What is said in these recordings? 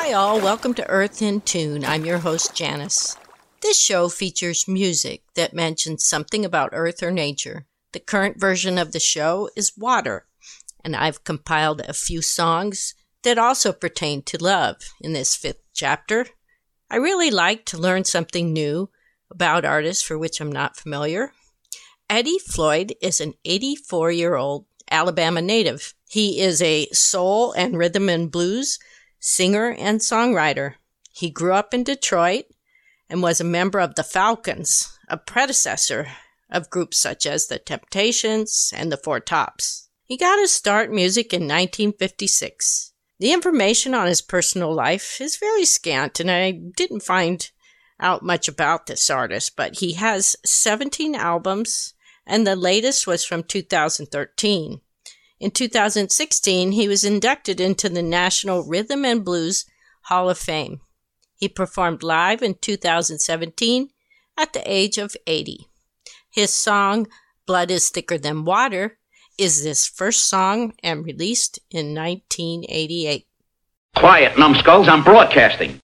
Hi all, welcome to Earth in Tune. I'm your host Janice. This show features music that mentions something about Earth or nature. The current version of the show is water, and I've compiled a few songs that also pertain to love in this 5th chapter. I really like to learn something new about artists for which I'm not familiar. Eddie Floyd is an 84-year-old Alabama native. He is a soul and rhythm and blues singer and songwriter. He grew up in Detroit and was a member of the Falcons, a predecessor of groups such as the Temptations and the Four Tops. He got his start in music in 1956. The information on his personal life is very scant, and I didn't find out much about this artist, but he has 17 albums, and the latest was from 2013. In 2016, he was inducted into the National Rhythm and Blues Hall of Fame. He performed live in 2017 at the age of 80. His song, Blood is Thicker Than Water, is this first song and released in 1988. Quiet, numbskulls, I'm broadcasting.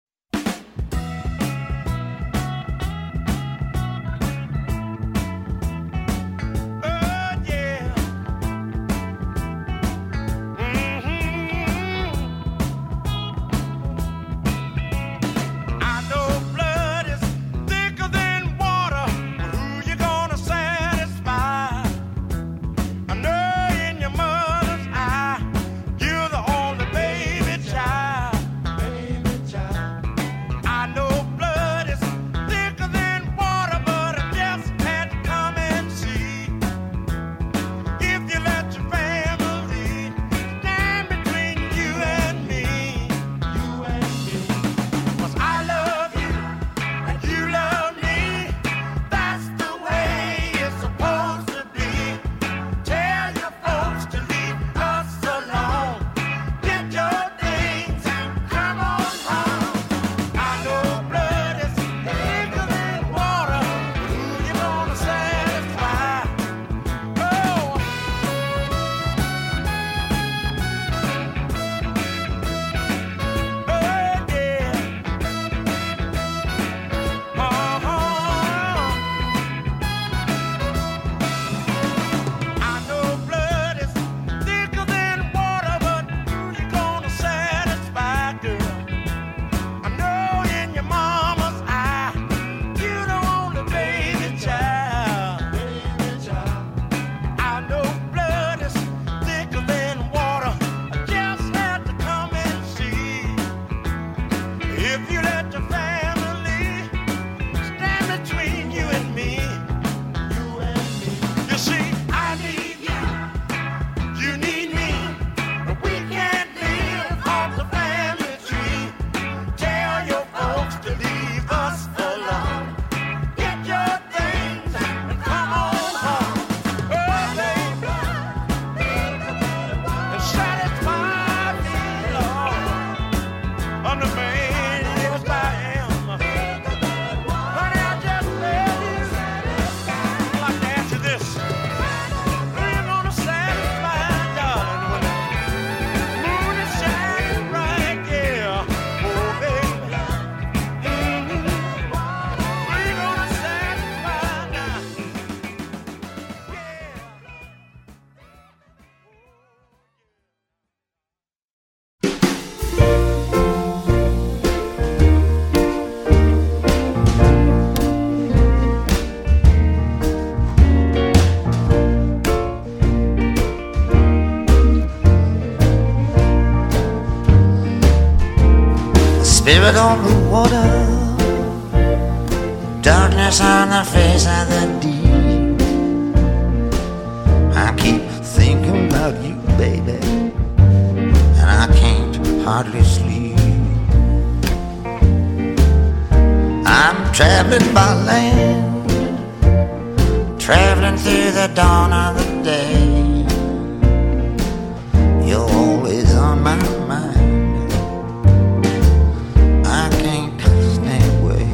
Spirit on the water, darkness on the face of the deep. I keep thinking about you, baby, and I can't hardly sleep. I'm traveling by land, traveling through the dawn of the day. You're always on my mind. I can't stay away.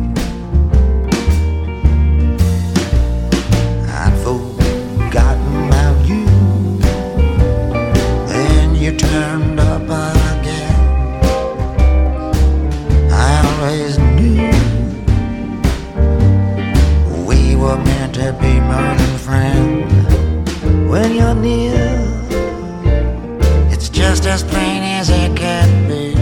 I'd forgotten about you, and you turned up again. when you're near. It's just as plain as it can be.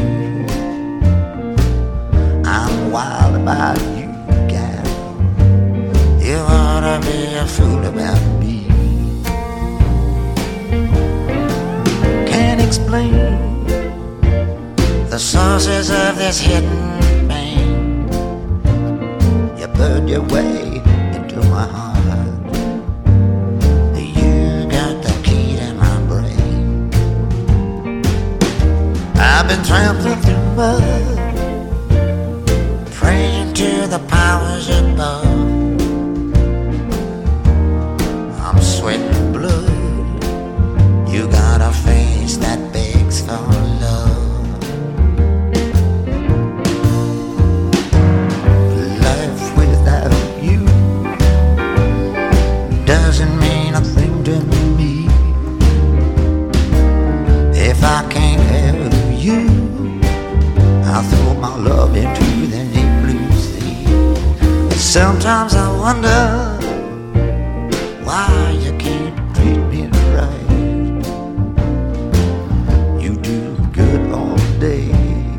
I'm wild about you, gal. You ought to be a fool about me. Can't explain the sources of this hidden pain. You burned your way into my heart. You got the key to my brain. I've been trampling through mud, praying to the powers above. I'm sweating blood. You got a face that begs for love. Life without you doesn't mean a thing to me. If I can't have you, I'll throw my love into the deep blue sea. Sometimes I wonder why you can't treat me right. You do good all day,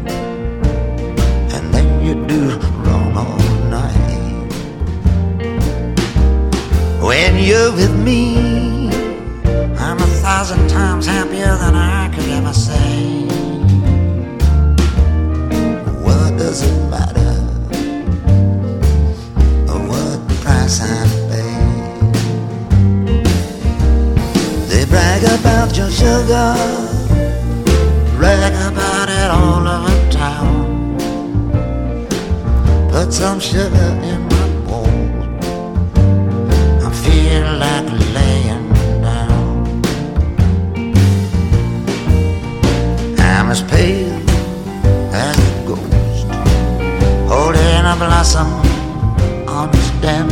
and then you do wrong all night. When you're with me, I'm 1,000 times happier than I could ever say. What does it matter what price I pay? They brag about your sugar, brag about it all over town. Put some sugar in my bowl, I feel like laying down. I'm as pale as a ghost, holding a blossom on a stem.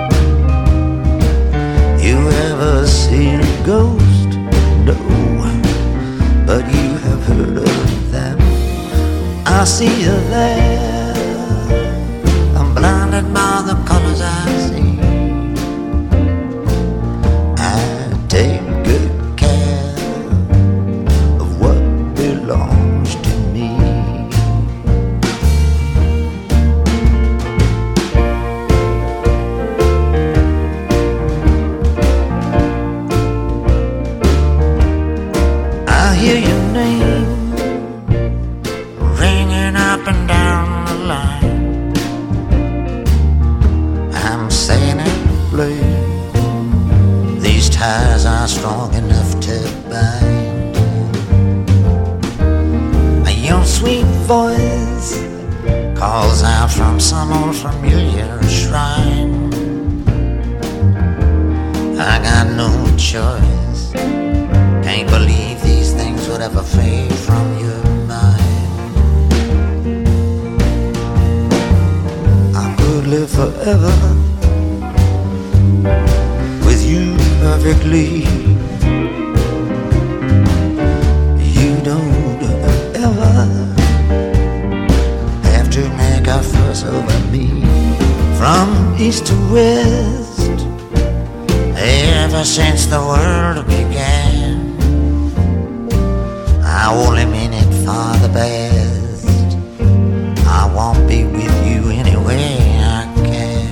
You ever seen a ghost? No, but you have heard of them. I see you there, I'm blinded by the colors I see. I take good care of what belongs to me. I hear your name ringing up and down the line. I'm saying it plain, these ties are strong enough to bind. Your sweet voice calls out from some old familiar shrine. I got no choice, can't believe these things would ever fade from your mind. I could live forever with you perfectly. You don't ever have to make a fuss over me. From east to west, ever since the world began, I only mean it for the best. I won't be with you any way I can.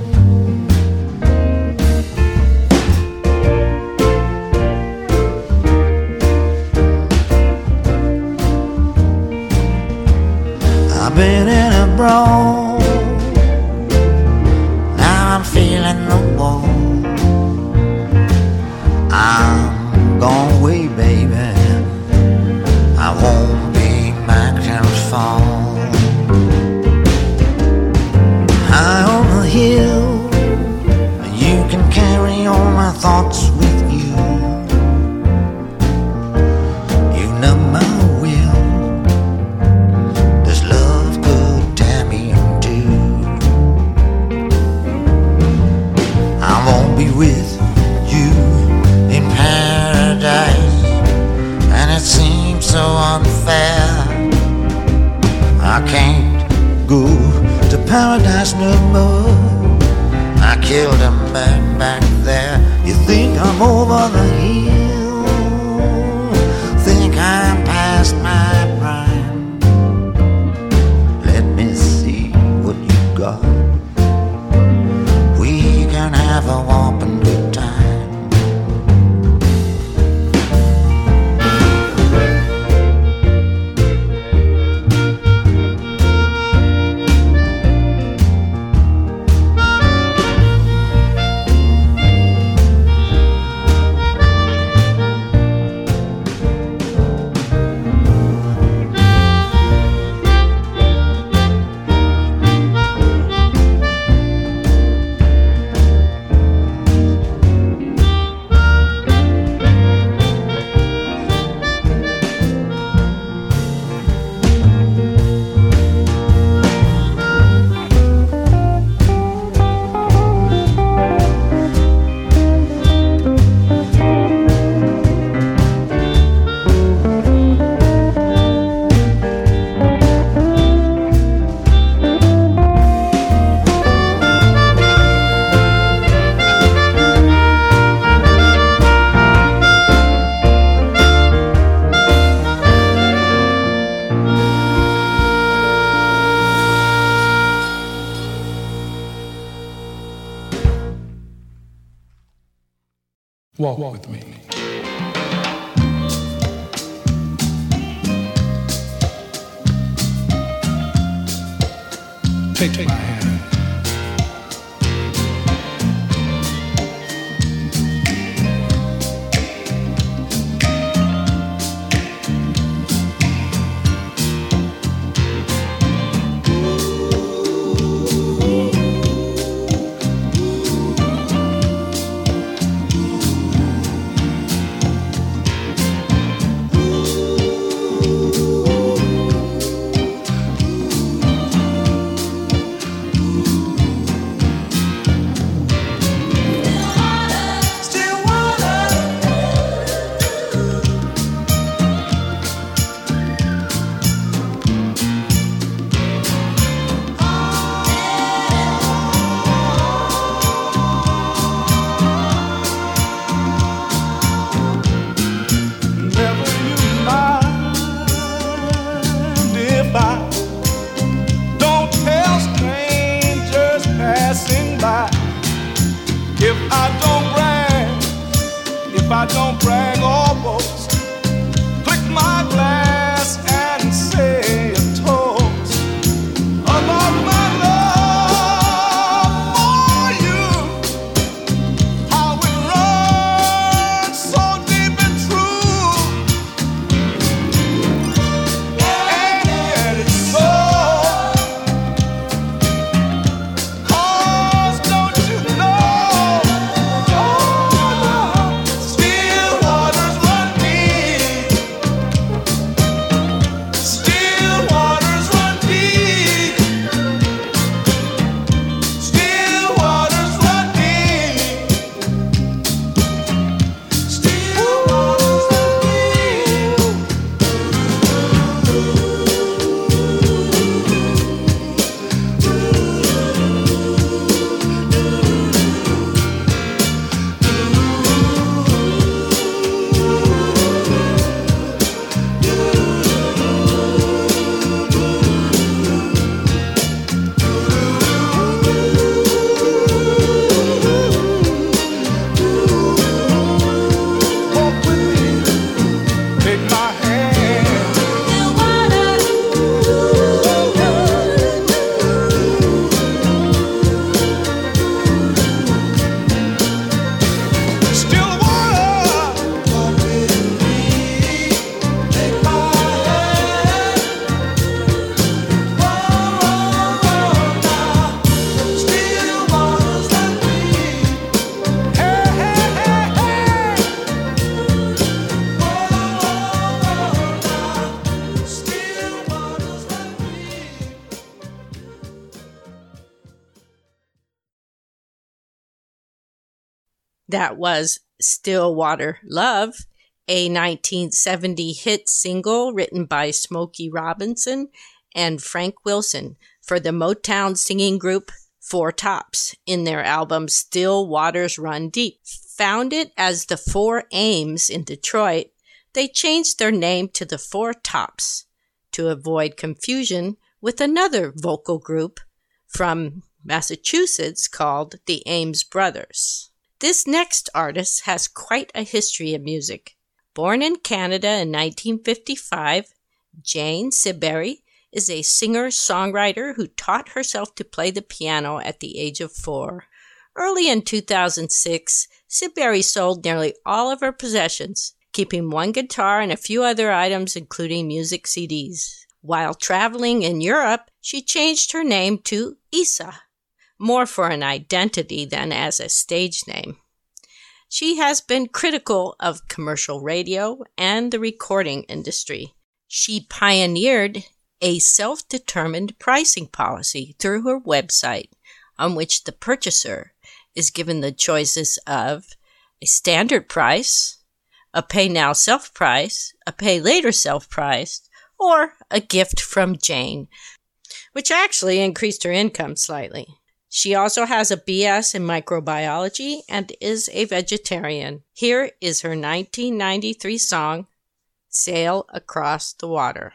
I've been in a brawl, now I'm feeling the wall. I'm gone away, baby, I won't be back till fall. High on the hill, you can carry all my thoughts with you. You know my will, this love could tear me in two. I won't be with you in paradise, and it seems so unfair. I can't go to paradise no more. I killed a man back there. You think I'm over the hill, think I'm past my prime. Let me see what you got. We can have a whopping good time. Walk with me. Take my hand. That was Stillwater Love, a 1970 hit single written by Smokey Robinson and Frank Wilson for the Motown singing group Four Tops in their album Still Waters Run Deep. Founded as the Four Ames in Detroit, they changed their name to the Four Tops to avoid confusion with another vocal group from Massachusetts called the Ames Brothers. This next artist has quite a history in music. Born in Canada in 1955, Jane Siberry is a singer-songwriter who taught herself to play the piano at the age of 4. Early in 2006, Siberry sold nearly all of her possessions, keeping one guitar and a few other items including music CDs. While traveling in Europe, she changed her name to Isa, more for an identity than as a stage name. She has been critical of commercial radio and the recording industry. She pioneered a self-determined pricing policy through her website, on which the purchaser is given the choices of a standard price, a pay now self-price, a pay later self-price, or a gift from Jane, which actually increased her income slightly. She also has a BS in microbiology and is a vegetarian. Here is her 1993 song, Sail Across the Water.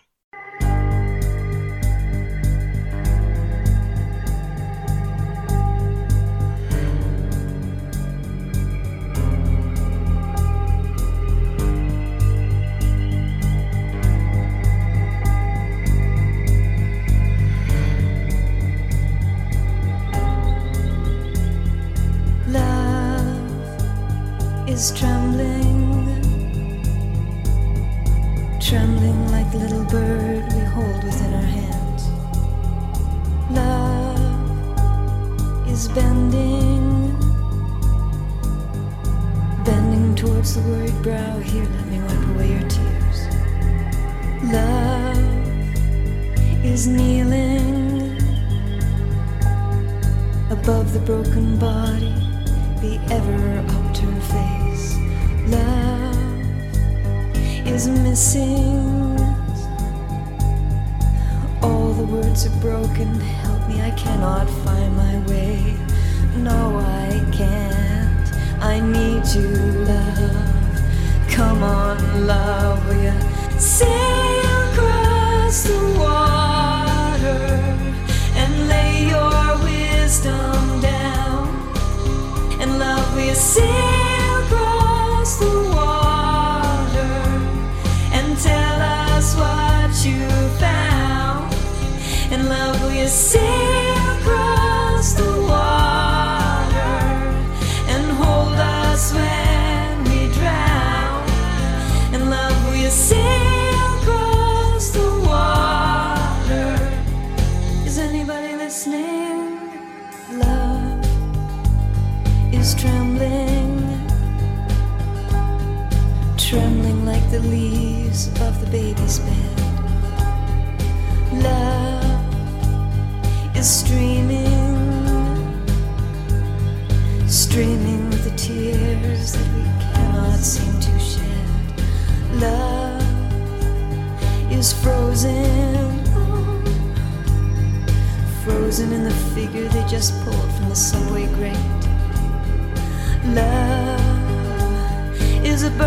Is trembling like the little bird we hold within our hands. Love is bending towards the worried brow. Here, let me wipe away your tears. Love is kneeling above the broken body, the ever upturned face. Love is missing. All the words are broken. Help me, I cannot find my way. No, I can't. I need you, love. Come on, love, will you sail across the water and lay your wisdom down? And love, will you sail across the water and tell us what you found? And love, will you sail across the water and hold us when we drown? And love, will you sail across the water? Is anybody listening? Love is trembling like the leaves of the baby's bed. Love is streaming with the tears that we cannot seem to shed. Love is frozen in the figure they just pulled from the subway grate. Love is a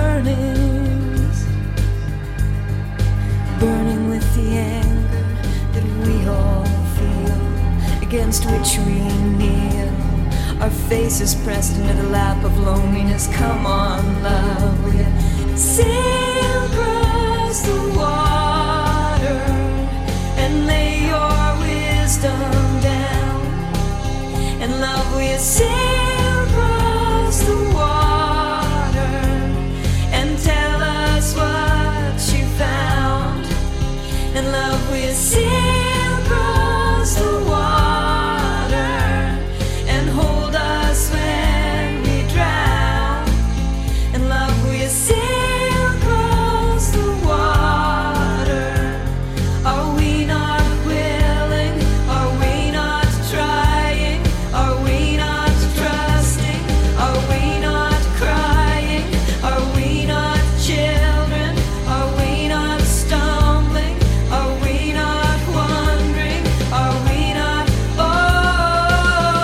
burning with the anger that we all feel, against which we kneel, our faces pressed into the lap of loneliness. Come on, love, will you sail across the water and lay your wisdom down? And love, will you sail across the water and tell us what you found? And love, will you sail across the water and hold us when we drown? And love, will you sail across the water? Are we not willing? Are we not trying? Are we not trusting? Are we not crying? Are we not children? Are we not stumbling? Are we not wondering? Are we not? Oh,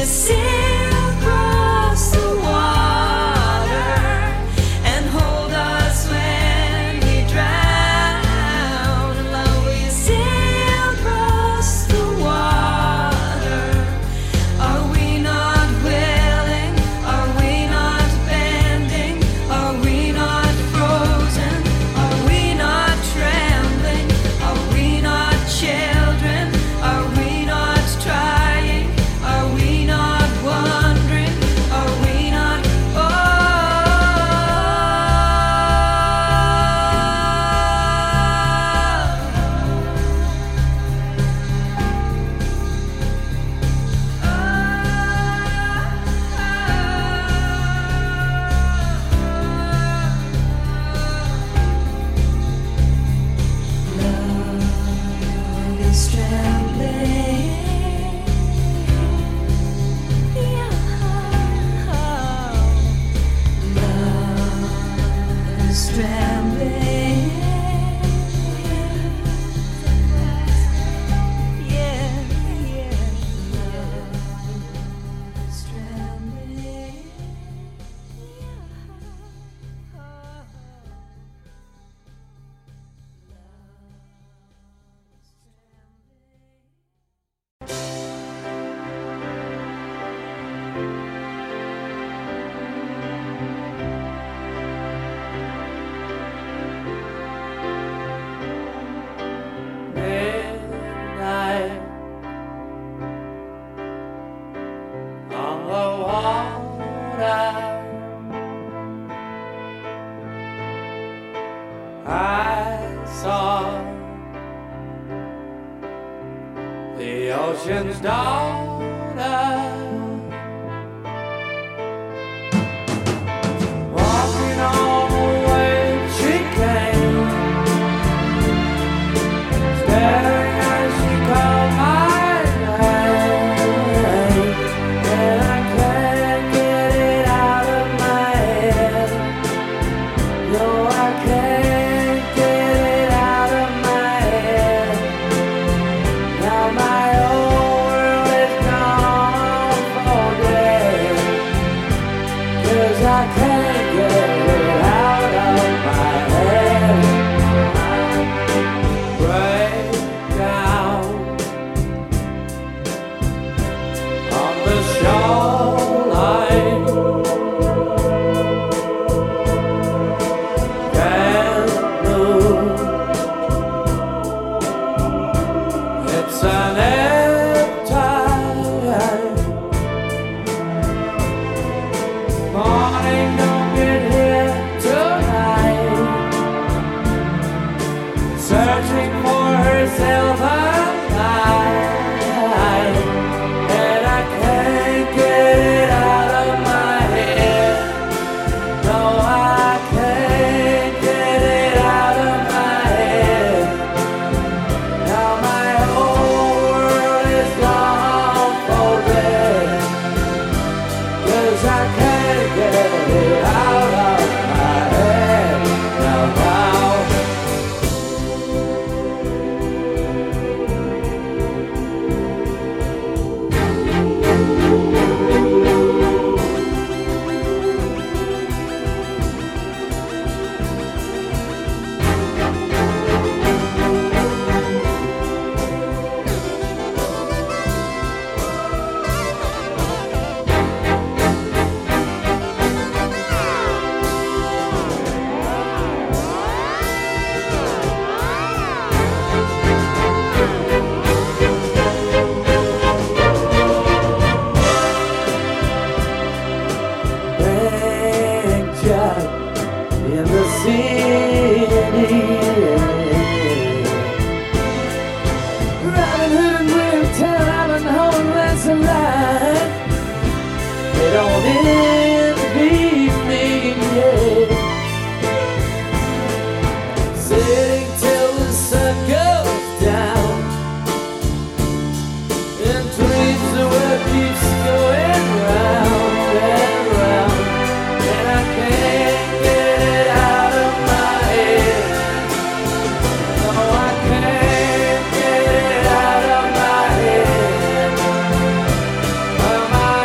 ocean's daughter, walking on the way she came, staring as she called my name, and I can't get it out of my head. No, I can't get it out of my head. Now my whole world is gone for dead, 'cause I can't get it out of my head. Break down on the shoreline, can't move. It's an airtime morning, don't get here tonight. Searching for herself alive, and I can't get it out of my head. No, I can't get it out of my head. Now my whole world is gone for dead, 'cause I can't get it out of my head. Now. Big job in the city, Robin Hood and William Tell, Robin Hood and Ransom Light. They don't envy me yet. Sitting till the sun goes down and dreams the world keeps going round and round, and I can't get it out of my head. No, I can't get it out of my head. Well, my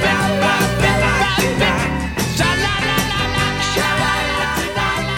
Sha la la la la la.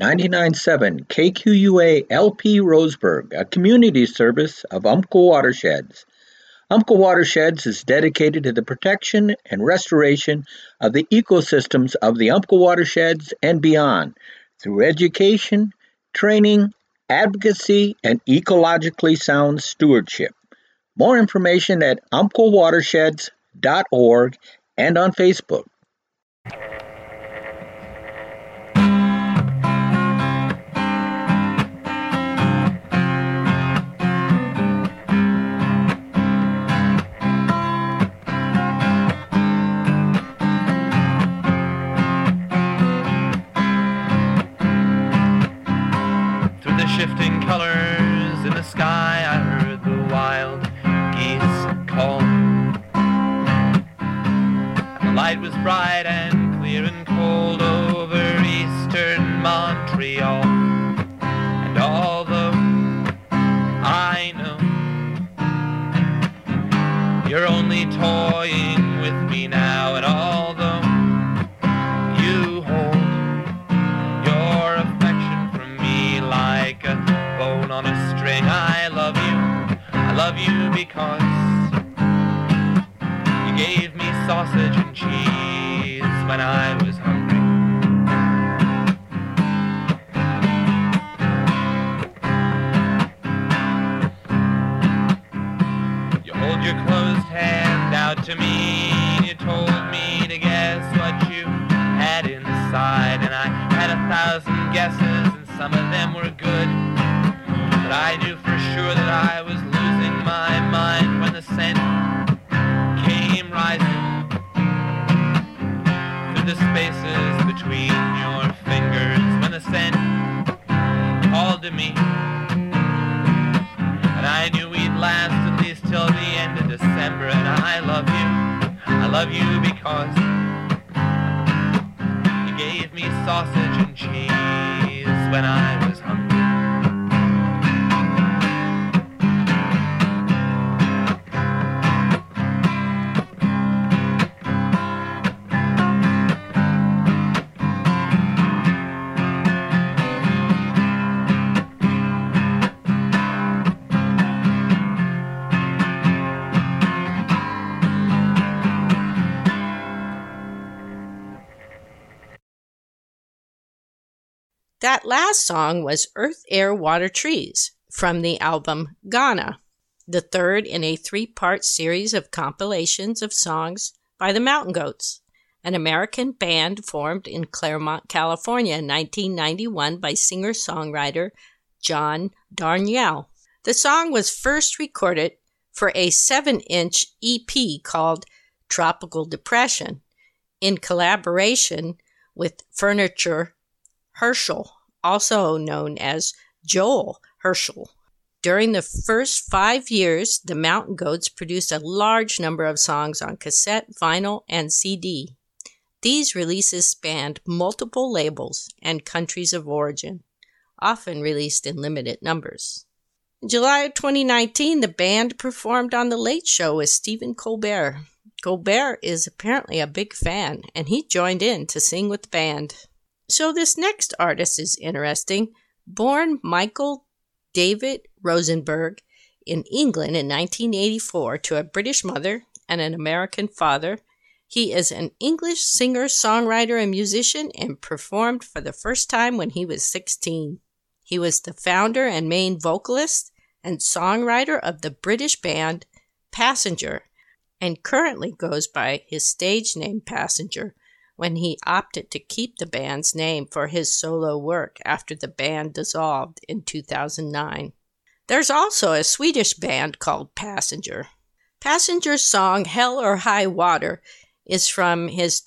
99.7 KQUA LP Roseburg, a community service of Umpqua Watersheds. Umpqua Watersheds is dedicated to the protection and restoration of the ecosystems of the Umpqua Watersheds and beyond through education, training, advocacy, and ecologically sound stewardship. More information at umpquawatersheds.org and on Facebook. Shifting colors in the sky, I heard the wild geese call. And the light was bright and clear and cold over eastern Montreal. And although I know you're only toying with me now, and although you hold your affection from me like a bone on a string, I love you because you gave me sausage and cheese when I was hungry. You hold your closed hand out to me, you told me to guess what you had inside, and I had 1,000 guesses and some of them were good, but I knew for sure that I was losing my mind when the scent came rising through the spaces between your fingers, when the scent called to me, and I knew we'd last at least till the end of December. And I love you because you gave me sausage and cheese when I was hungry. That last song was Earth, Air, Water, Trees from the album Ghana, the third in a three-part series of compilations of songs by the Mountain Goats, an American band formed in Claremont, California in 1991 by singer-songwriter John Darnielle. The song was first recorded for a 7-inch EP called Tropical Depression in collaboration with Furniture Herschel, also known as Joel Herschel. During the first 5 years, the Mountain Goats produced a large number of songs on cassette, vinyl, and CD. These releases spanned multiple labels and countries of origin, often released in limited numbers. In July of 2019, the band performed on The Late Show with Stephen Colbert. Colbert is apparently a big fan, and he joined in to sing with the band. So this next artist is interesting. Born Michael David Rosenberg in England in 1984 to a British mother and an American father, he is an English singer, songwriter, and musician, and performed for the first time when he was 16. He was the founder and main vocalist and songwriter of the British band Passenger, and currently goes by his stage name Passenger, when he opted to keep the band's name for his solo work after the band dissolved in 2009. There's also a Swedish band called Passenger. Passenger's song Hell or High Water is from his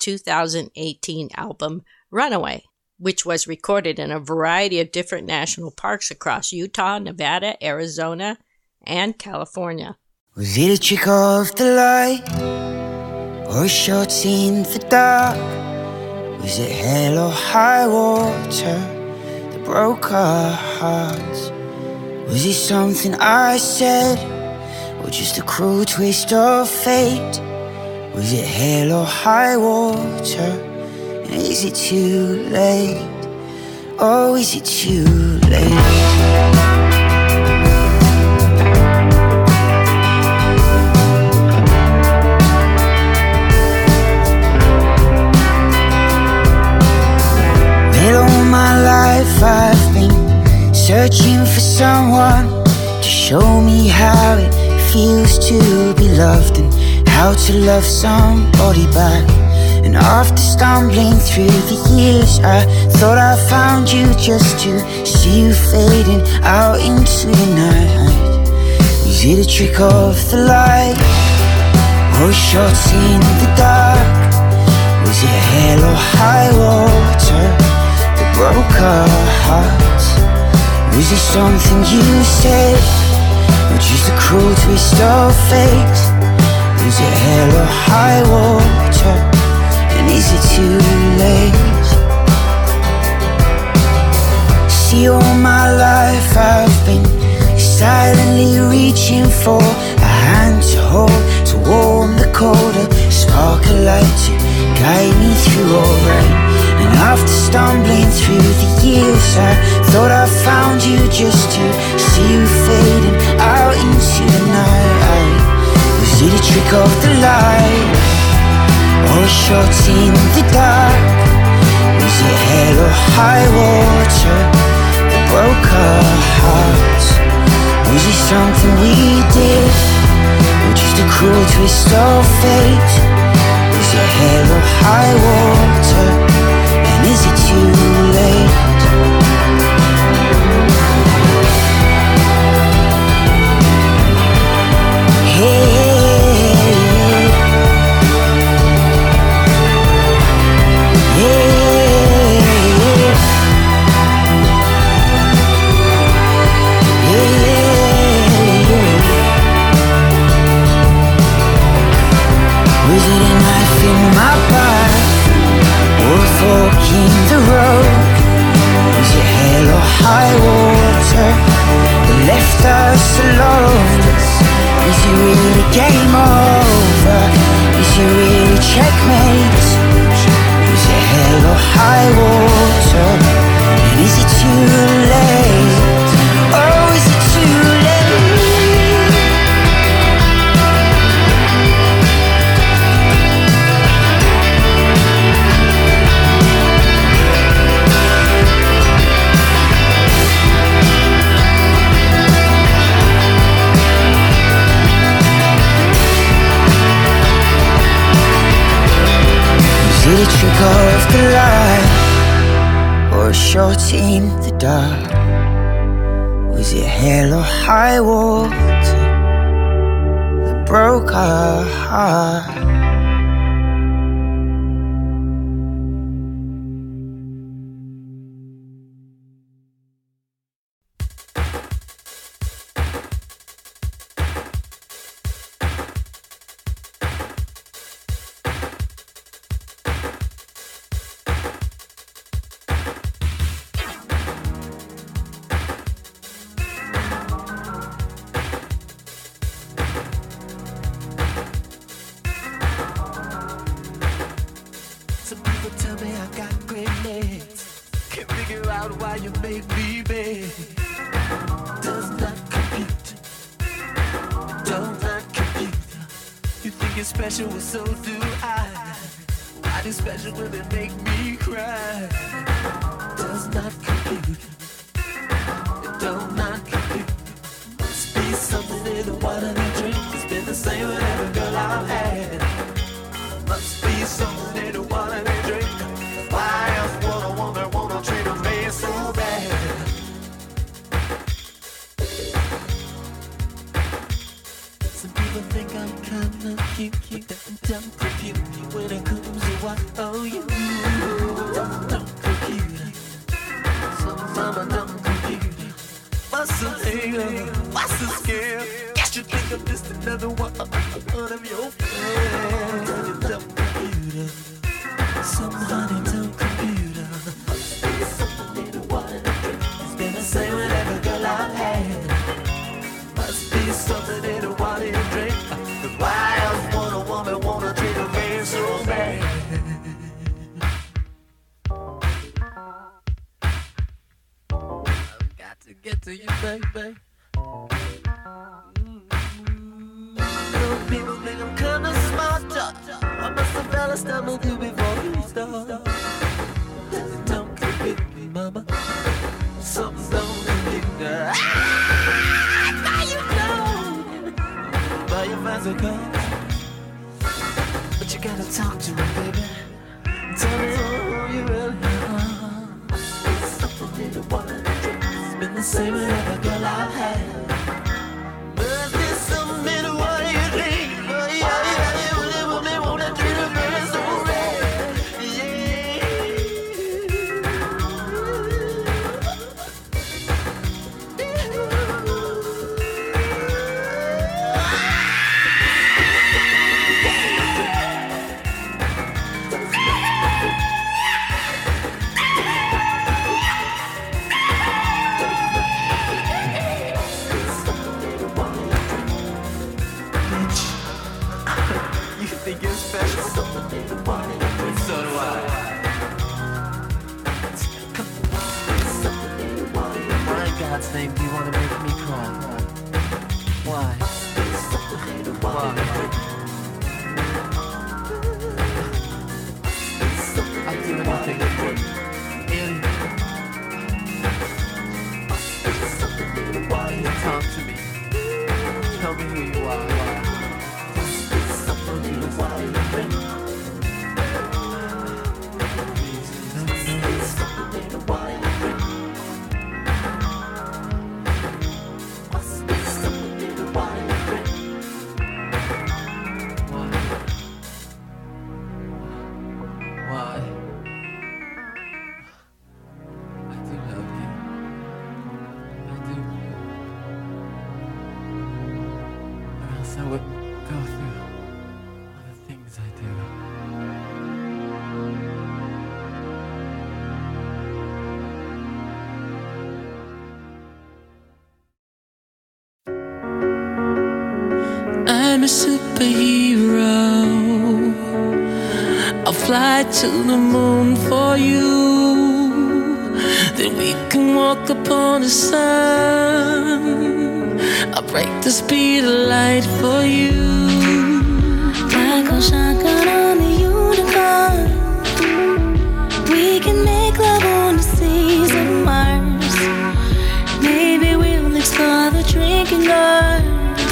2018 album Runaway, which was recorded in a variety of different national parks across Utah, Nevada, Arizona, and California. Was it a trick of the light, or a shot in the dark? Was it hell or high water that broke our hearts? Was it something I said, or just a cruel twist of fate? Was it hell or high water, and is it too late? Oh, is it too late? All my life I've been searching for someone to show me how it feels to be loved and how to love somebody back. And after stumbling through the years, I thought I found you just to see you fading out into the night. Was it a trick of the light, or shots in the dark? Was it hell or high water that broke our hearts? Was it something you said, or just a cruel twist of fate? Was it hell or high water, and is it too late? See, all my life I've been silently reaching for a hand to hold, to warm the colder, spark a light to guide me through all rain. And after stumbling through the years, I thought I found you just to see you fading out into the night. Was it a trick of the light, or shots in the dark? Was it hell or high water that broke our hearts? Was it something we did, or just a cruel twist of fate? Was it hell or high water, and is it too late? Hey, was it a knife in my back, or a fork in the road? Was it hell or high water that left us alone? Is it really game over? Is it really checkmate? Was it hell or high water, and is it too late? Oh, is it too late? Was it a trick of the light, or a shot in the dark? Was it hell or high water that broke our heart? to you, baby. Some people think I'm kinda smart. I must have fell asleep with you before we start. Don't keep with me, mama. Something's don't be there. Now you know. Buy your fans will come. But you gotta talk to me, baby. Tell me who you really are. Something you don't wanna do. It's been the same with every girl I've had. Must be something in what you think. Oh yeah, you really want me, wanna treat a girl so bad. Yeah. You think you're special? So do I. Why in God's name do you want to make me cry? Why? Why? I'll do anything. Anything. Talk to me. Tell me who you are. I wouldn't go through all the things I do. I'm a superhero. I'll fly to the moon for you. Then we can walk upon the sun. I'll break the speed of light for you. I go shotgun on the unicorn. We can make love on the seas of Mars. Maybe we'll explore the drinking garden.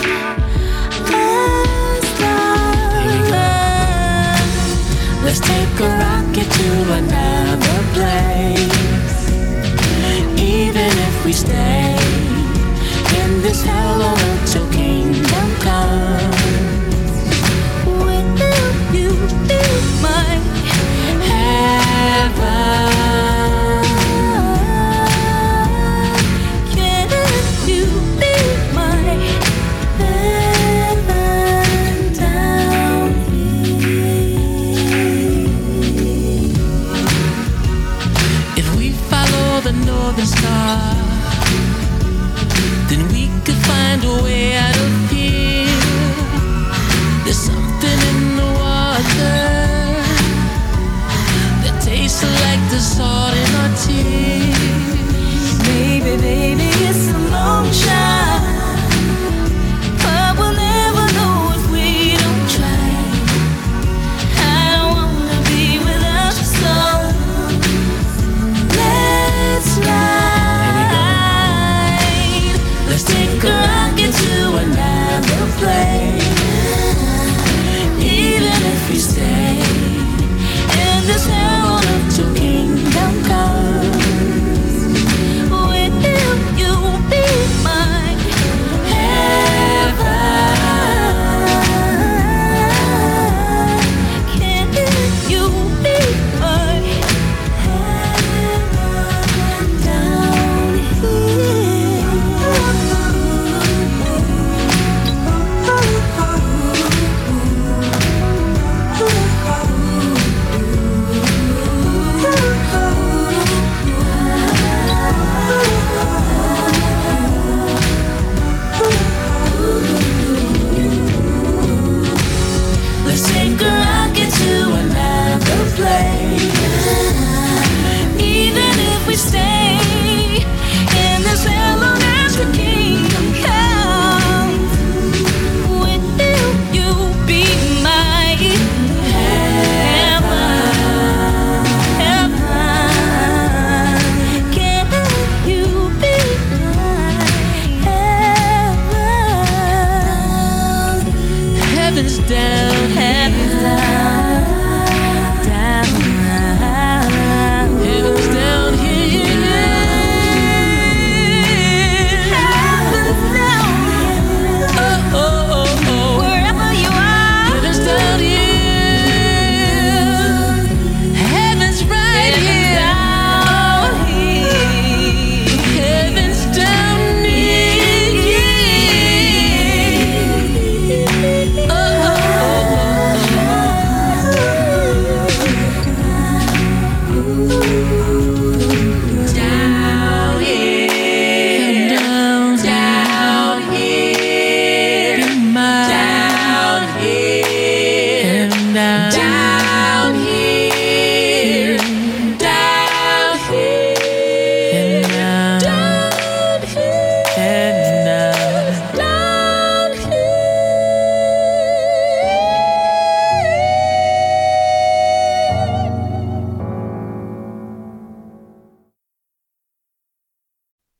Let's take a rocket to another place. Even if we stay in this hell on until kingdom comes. Will you be my heaven? Can you be my heaven down here? If we follow the northern star,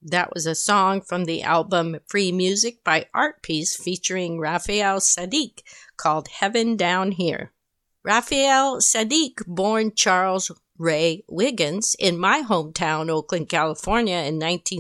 That was a song from the album Free Music by Art Piece featuring Raphael Saadiq called Heaven Down Here. Raphael Saadiq, born Charles Ray Wiggins in my hometown, Oakland, California in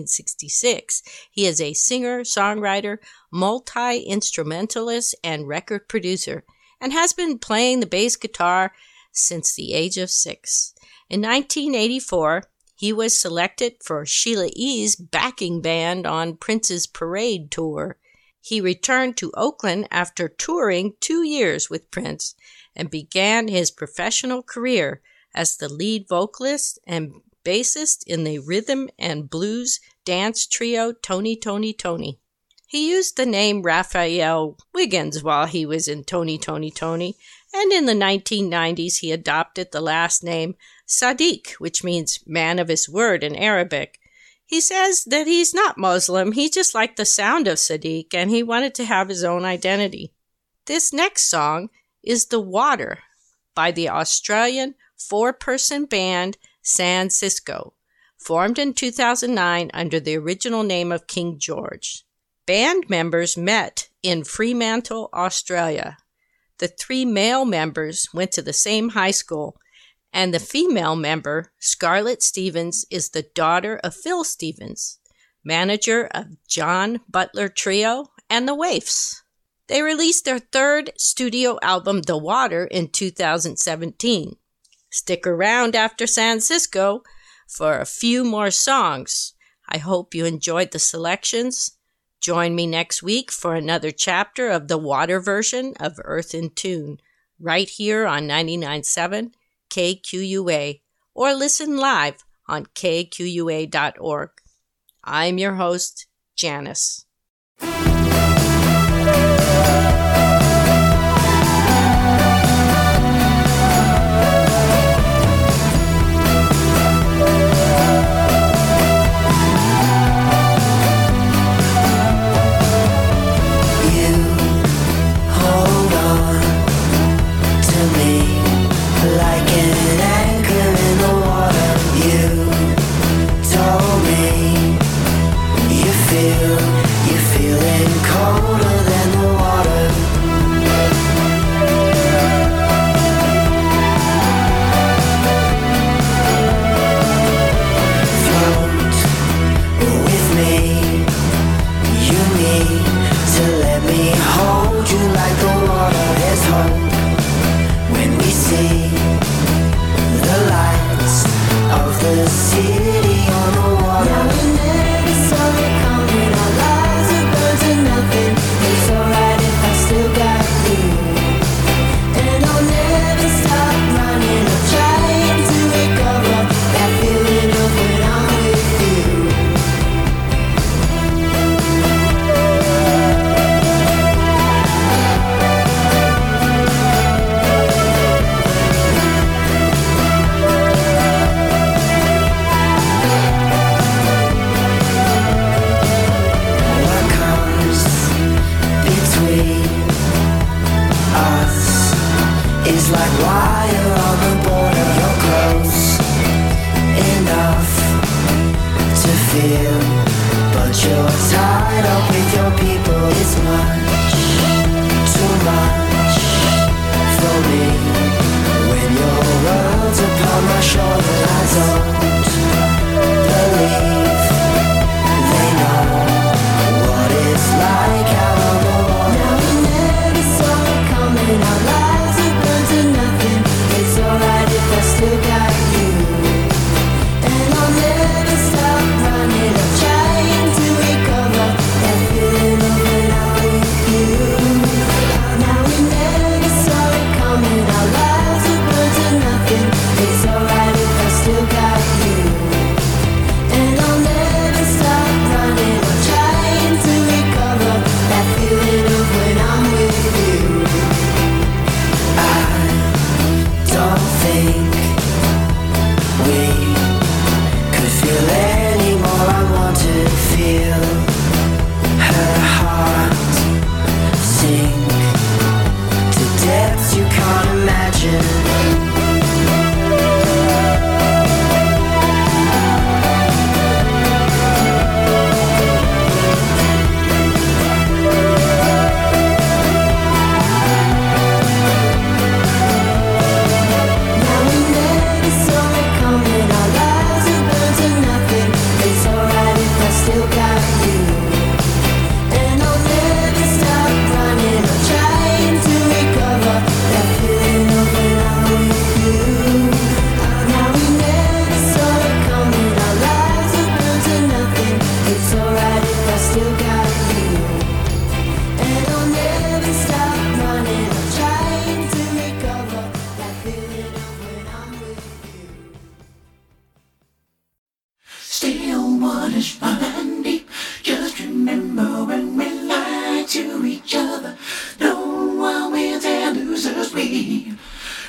1966. He is a singer, songwriter, multi-instrumentalist, and record producer, and has been playing the bass guitar since the age of 6. In 1984, he was selected for Sheila E.'s backing band on Prince's Parade tour. He returned to Oakland after touring 2 years with Prince and began his professional career as the lead vocalist and bassist in the rhythm and blues dance trio Tony, Tony, Tony. He used the name Raphael Wiggins while he was in Tony, Tony, Tony, and in the 1990s he adopted the last name Saadiq, which means man of his word in Arabic. He says that he's not Muslim, he just liked the sound of Saadiq and he wanted to have his own identity. This next song is The Water by the Australian 4-person band San Cisco, formed in 2009 under the original name of King George. Band members met in Fremantle, Australia. The 3 male members went to the same high school, and the female member, Scarlett Stevens, is the daughter of Phil Stevens, manager of John Butler Trio and the Waifs. They released their 3rd studio album, The Water, in 2017. Stick around after San Cisco for a few more songs. I hope you enjoyed the selections. Join me next week for another chapter of the Water version of Earth in Tune, right here on 99.7 KQUA, or listen live on kqua.org. I'm your host, Janice.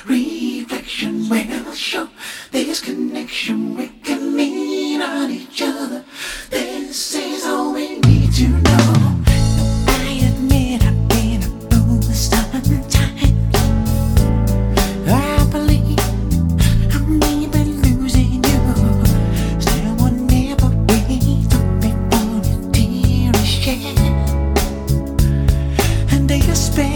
reflection will show this connection. We can lean on each other. This is all we need to know. I admit I've been a fool sometimes. I believe I may be losing you. Still will never wait before your tear is shed and despair.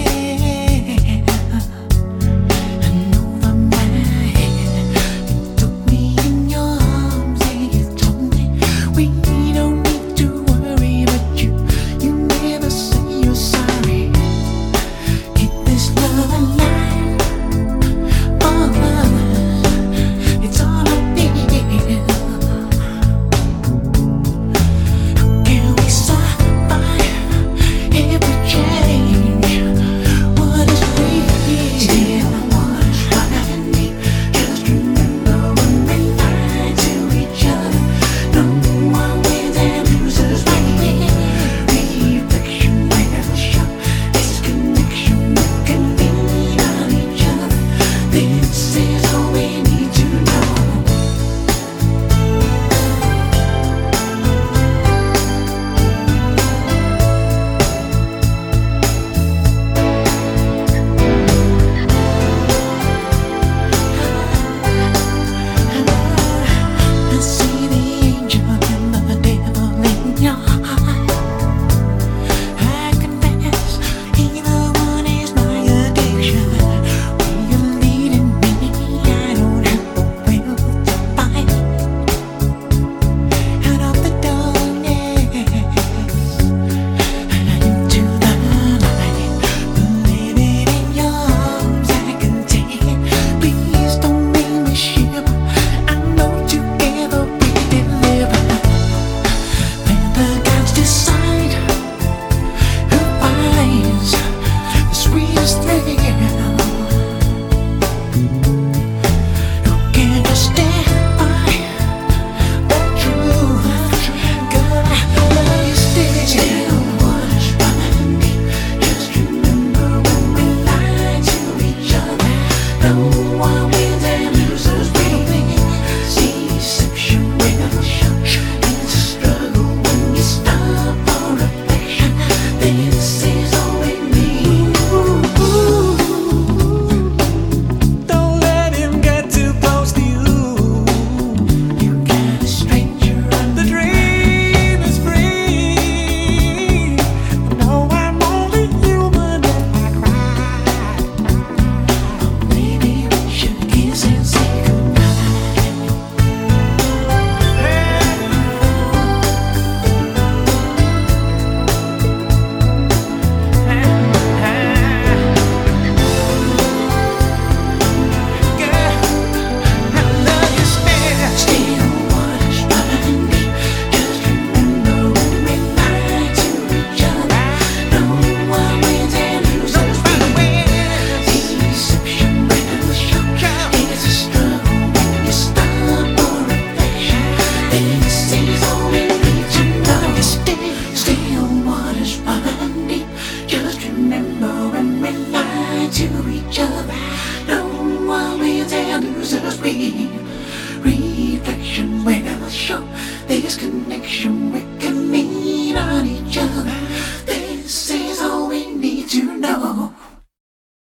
Reflection will show this connection with